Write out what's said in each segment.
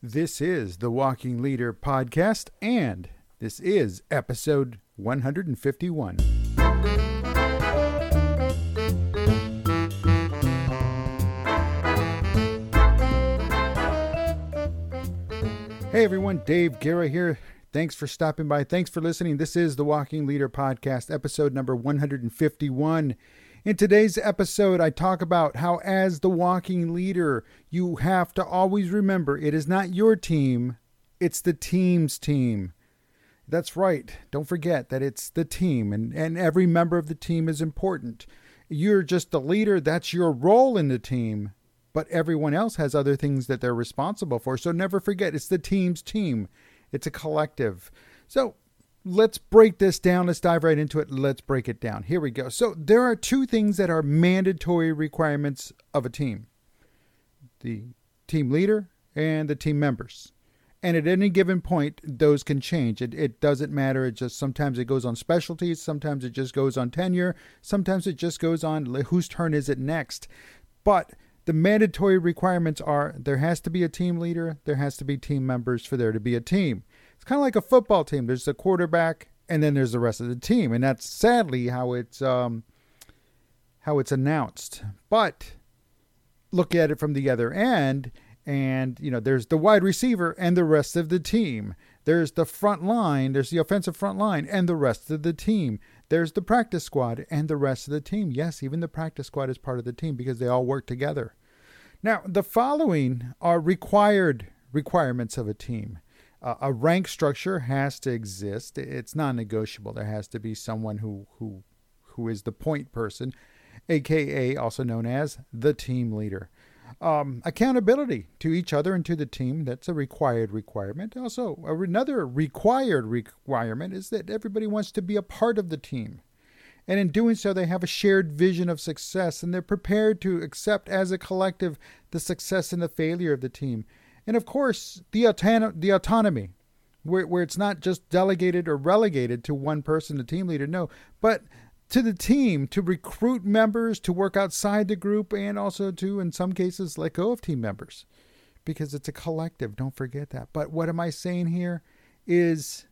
This is the Walking Leader Podcast, and this is episode 151. Hey everyone, Dave Guerra here. Thanks for stopping by. Thanks for listening. This is the Walking Leader Podcast, episode number 151. In today's episode, I talk about how as the walking leader, you have to always remember it is not your team, it's the team's team. That's right. Don't forget that it's the team, and every member of the team is important. You're just the leader. That's your role in the team, but everyone else has other things that they're responsible for. So never forget, it's the team's team. It's a collective. So let's break this down. Let's dive right into it. Let's break it down. Here we go. So there are two things that are mandatory requirements of a team: the team leader and the team members. And at any given point, those can change. It doesn't matter. It just sometimes it goes on specialties. Sometimes it just goes on tenure. Sometimes it just goes on whose turn is it next. But the mandatory requirements are there has to be a team leader. There has to be team members for there to be a team. It's kind of like a football team. There's the quarterback, and then there's the rest of the team, and that's sadly how it's announced. But look at it from the other end, and there's the wide receiver and the rest of the team. There's the front line. There's the offensive front line and the rest of the team. There's the practice squad and the rest of the team. Yes, even the practice squad is part of the team because they all work together. Now, the following are requirements of a team. A rank structure has to exist. It's non-negotiable. There has to be someone who is the point person, aka also known as the team leader. Accountability to each other and to the team. That's a required requirement. Also, another required requirement is that everybody wants to be a part of the team. And in doing so, they have a shared vision of success, and they're prepared to accept as a collective the success and the failure of the team. And of course, the autonomy, where it's not just delegated or relegated to one person, the team leader, no, but to the team, to recruit members, to work outside the group, and also to, in some cases, let go of team members, because it's a collective. Don't forget that. But what am I saying here is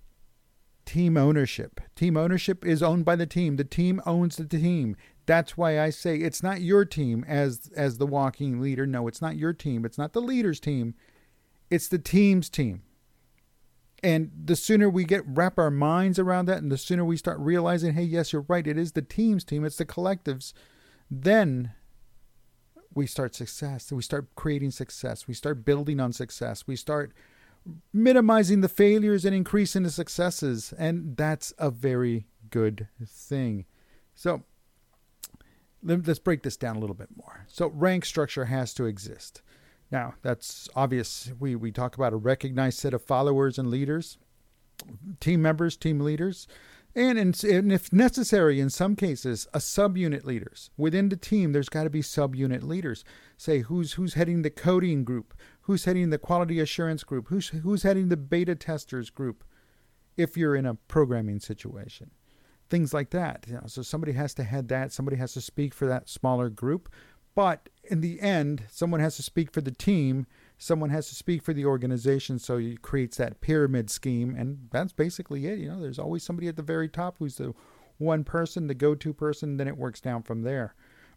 team ownership. Team ownership is owned by the team. The team owns the team. That's why I say it's not your team as the walking leader. No, it's not your team. It's not the leader's team. It's the team's team. And the sooner we wrap our minds around that, and the sooner we start realizing, hey, yes, you're right, it is the team's team, it's the collectives, then we start success. We start creating success. We start building on success. We start minimizing the failures and increasing the successes. And that's a very good thing. So let's break this down a little bit more. So rank structure has to exist. Now, that's obvious. We talk about a recognized set of followers and leaders, team members, team leaders, and if necessary, in some cases, a subunit leaders. Within the team, there's got to be subunit leaders. Say, who's heading the coding group? Who's heading the quality assurance group? Who's heading the beta testers group if you're in a programming situation? Things like that. So somebody has to head that. Somebody has to speak for that smaller group. But in the end, someone has to speak for the team. Someone has to speak for the organization. So it creates that pyramid scheme. And that's basically it. There's always somebody at the very top who's the one person, the go-to person. Then it works down from there.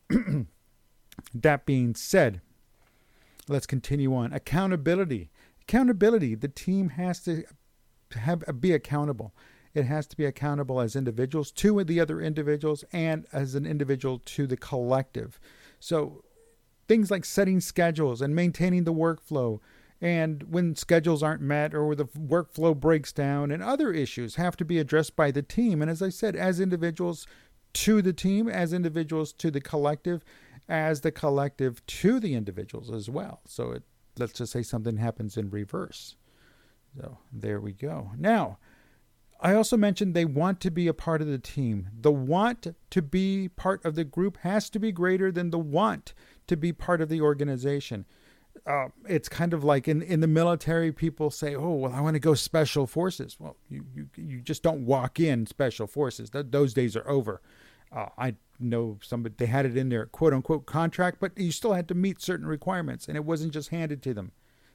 That being said, let's continue on. Accountability. Accountability. The team has to be accountable. It has to be accountable as individuals to the other individuals and as an individual to the collective. So things like setting schedules and maintaining the workflow, and when schedules aren't met or the workflow breaks down, and other issues have to be addressed by the team. And as I said, as individuals to the team, as individuals to the collective, as the collective to the individuals as well. So let's just say something happens in reverse. So there we go. Now, I also mentioned they want to be a part of the team. The want to be part of the group has to be greater than the want to be part of the organization. It's kind of like in the military, people say, oh, well, I want to go special forces. Well, you just don't walk in special forces. Those days are over. I know somebody, they had it in their quote unquote contract, but you still had to meet certain requirements, and it wasn't just handed to them.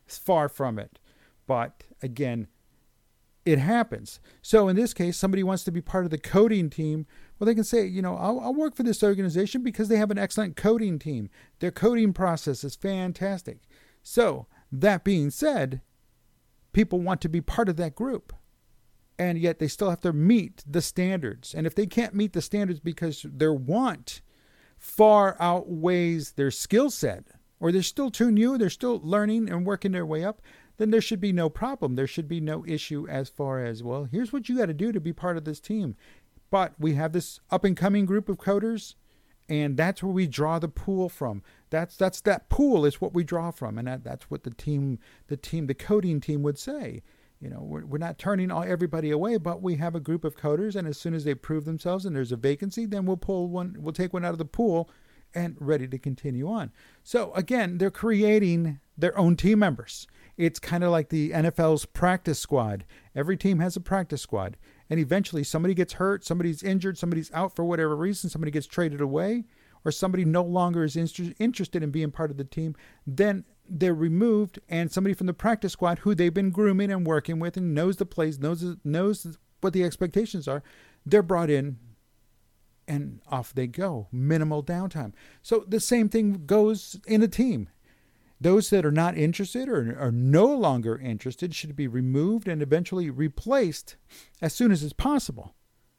It's far from it. But again, it happens. So in this case, somebody wants to be part of the coding team. Well, they can say, I'll work for this organization because they have an excellent coding team. Their coding process is fantastic. So that being said, people want to be part of that group. And yet they still have to meet the standards. And if they can't meet the standards because their want far outweighs their skill set, or they're still too new, they're still learning and working their way up, then there should be no problem. There should be no issue as far as, well, here's what you got to do to be part of this team. But we have this up-and-coming group of coders, and that's where we draw the pool from. That's that pool is what we draw from, and that's what the coding team would say. We're not turning everybody away, but we have a group of coders, and as soon as they prove themselves and there's a vacancy, then we'll take one out of the pool and ready to continue on. So again, they're creating their own team members. It's kind of like the NFL's practice squad. Every team has a practice squad, and eventually somebody gets hurt, somebody's injured, somebody's out for whatever reason, somebody gets traded away, or somebody no longer is interested in being part of the team. Then they're removed, and somebody from the practice squad who they've been grooming and working with and knows the plays, knows what the expectations are, they're brought in and off they go. Minimal downtime. So the same thing goes in a team. Those that are not interested or are no longer interested should be removed and eventually replaced as soon as it's possible.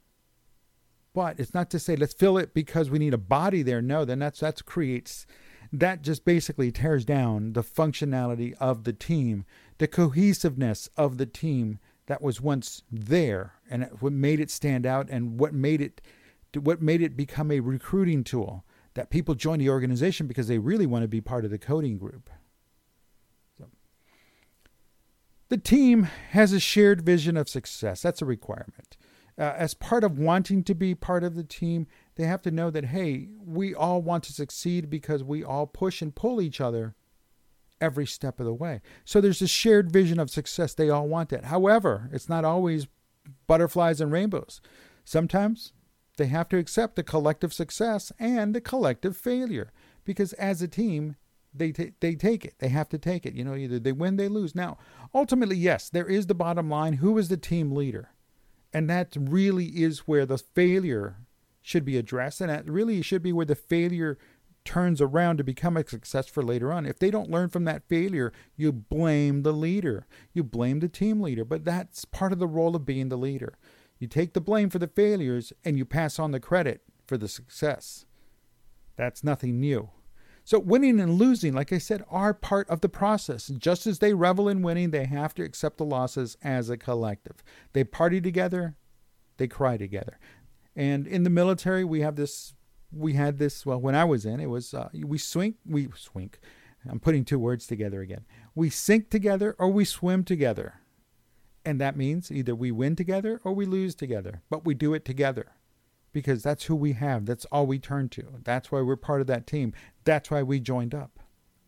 But it's not to say let's fill it because we need a body there. No, then that just basically tears down the functionality of the team, the cohesiveness of the team that was once there, and what made it stand out, and what made it become a recruiting tool, that people join the organization because they really want to be part of the coding group. So, the team has a shared vision of success. That's a requirement. As part of wanting to be part of the team, they have to know that, hey, we all want to succeed because we all push and pull each other every step of the way. So there's a shared vision of success. They all want that. However, it's not always butterflies and rainbows. Sometimes they have to accept the collective success and the collective failure, because as a team, they take it. They have to take it. Either they win, they lose. Now, ultimately, yes, there is the bottom line. Who is the team leader? And that really is where the failure should be addressed. And that really should be where the failure turns around to become a success for later on. If they don't learn from that failure, you blame the leader. You blame the team leader. But that's part of the role of being the leader. You take the blame for the failures and you pass on the credit for the success. That's nothing new. So winning and losing, like I said, are part of the process. Just as they revel in winning, they have to accept the losses as a collective. They party together, they cry together. And in the military, we had this, well, when I was in, it was, we swink. I'm putting two words together again. We sink together or we swim together. And that means either we win together or we lose together, but we do it together. Because that's who we have. That's all we turn to. That's why we're part of that team. That's why we joined up.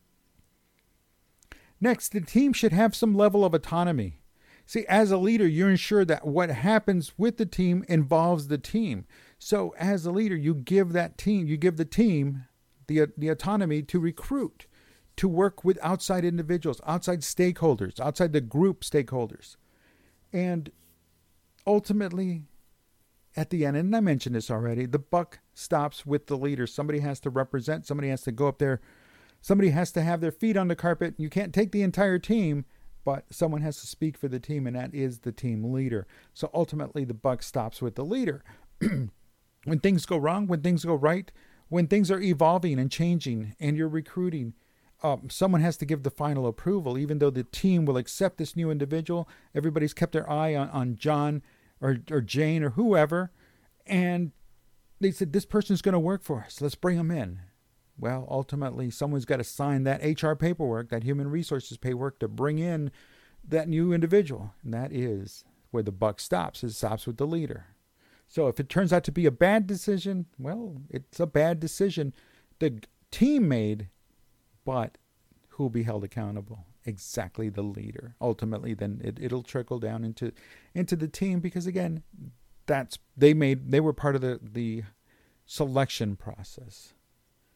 Next, the team should have some level of autonomy. See, as a leader, you're ensured that what happens with the team involves the team. So as a leader, you give the team the autonomy to recruit, to work with outside individuals, outside stakeholders, outside the group stakeholders. And ultimately, at the end, and I mentioned this already, the buck stops with the leader. Somebody has to represent. Somebody has to go up there. Somebody has to have their feet on the carpet. You can't take the entire team, but someone has to speak for the team, and that is the team leader. So ultimately, the buck stops with the leader. When things go wrong, when things go right, when things are evolving and changing, and you're recruiting, someone has to give the final approval. Even though the team will accept this new individual, everybody's kept their eye on John or Jane or whoever, and they said, this person's going to work for us. Let's bring them in. Well, ultimately, someone's got to sign that HR paperwork, that human resources paperwork, to bring in that new individual. And that is where the buck stops. It stops with the leader. So if it turns out to be a bad decision, well, it's a bad decision the team made, but who will be held accountable? Exactly the leader. Ultimately, then it'll trickle down into the team, because again, they were part of the selection process.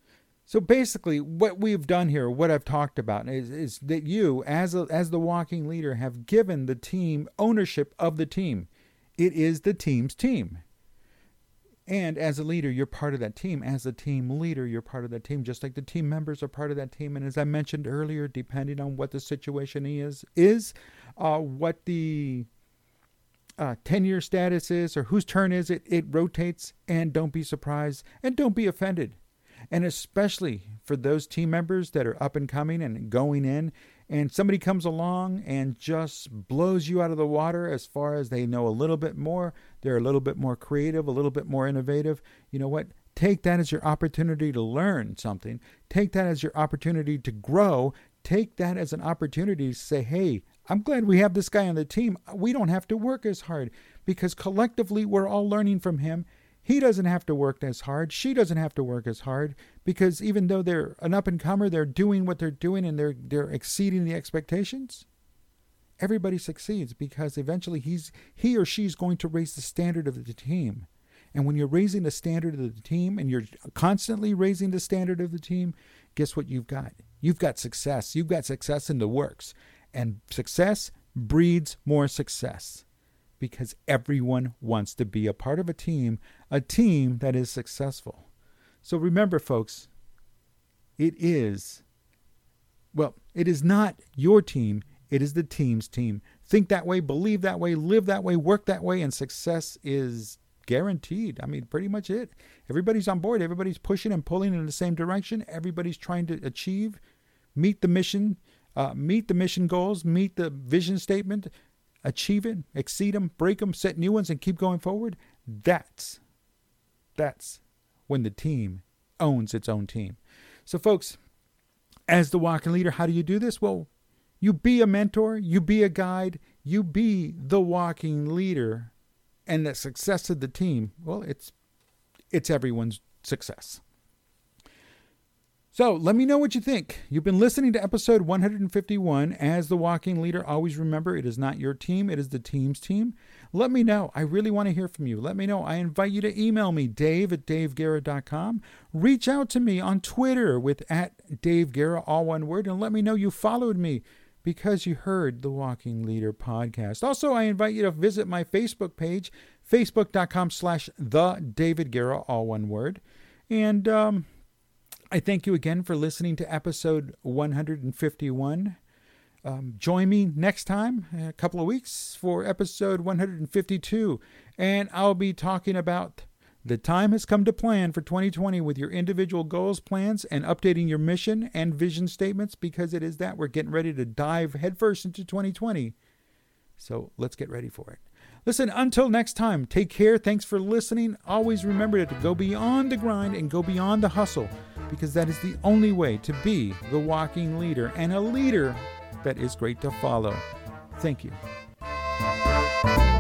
So basically, what we've done here, what I've talked about, is that you, as the walking leader, have given the team ownership of the team. It is the team's team. And as a leader, you're part of that team. As a team leader, you're part of that team, just like the team members are part of that team. And as I mentioned earlier, depending on what the situation is what the tenure status is, or whose turn is it, it rotates. And don't be surprised, and don't be offended. And especially for those team members that are up and coming and going in, and somebody comes along and just blows you out of the water as far as they know a little bit more, they're a little bit more creative, a little bit more innovative. You know what? Take that as your opportunity to learn something. Take that as your opportunity to grow. Take that as an opportunity to say, hey, I'm glad we have this guy on the team. We don't have to work as hard, because collectively we're all learning from him. He doesn't have to work as hard. She doesn't have to work as hard, because even though they're an up-and-comer, they're doing what they're doing, and they're exceeding the expectations. Everybody succeeds because eventually he or she's going to raise the standard of the team. And when you're raising the standard of the team, and you're constantly raising the standard of the team, guess what you've got? You've got success. You've got success in the works. And success breeds more success, because everyone wants to be a part of a team that is successful. So remember, folks, it is not your team, it is the team's team. Think that way, believe that way, live that way, work that way, and success is guaranteed. I mean, pretty much it. Everybody's on board, everybody's pushing and pulling in the same direction, everybody's trying to achieve, meet the mission goals, meet the vision statement, achieve it, exceed them, break them, set new ones, and keep going forward. That's when the team owns its own team. So folks, as the walking leader, how do you do this? Well, you be a mentor, you be a guide, you be the walking leader, and the success of the team, well, it's everyone's success. So let me know what you think. You've been listening to episode 151. As the walking leader, always remember, it is not your team, it is the team's team. Let me know. I really want to hear from you. Let me know. I invite you to email me, dave@daveguerra.com. Reach out to me on Twitter with @DaveGuerra, all one word, and let me know you followed me because you heard the Walking Leader podcast. Also, I invite you to visit my Facebook page, facebook.com/thedavidguerra, all one word. And I thank you again for listening to episode 151. Join me next time, in a couple of weeks, for episode 152. And I'll be talking about the time has come to plan for 2020 with your individual goals, plans, and updating your mission and vision statements, because it is that we're getting ready to dive headfirst into 2020. So let's get ready for it. Listen, until next time, take care. Thanks for listening. Always remember to go beyond the grind and go beyond the hustle, because that is the only way to be the walking leader, and a leader that is great to follow. Thank you.